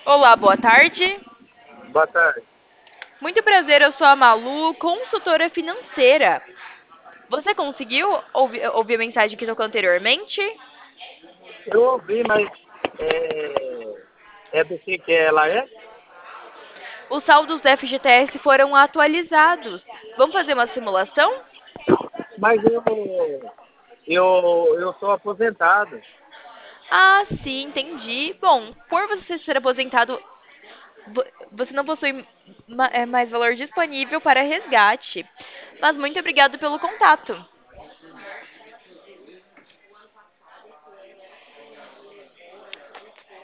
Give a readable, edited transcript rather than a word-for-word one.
Olá, boa tarde. Boa tarde. Muito prazer, eu sou a Malu, consultora financeira. Você conseguiu ouvir a mensagem que tocou anteriormente? Eu ouvi, mas é do que ela é? Os saldos do FGTS foram atualizados. Vamos fazer uma simulação? Mas eu sou aposentado. Ah, sim, entendi. Bom, por você ser aposentado, você não possui mais valor disponível para resgate. Mas muito obrigado pelo contato.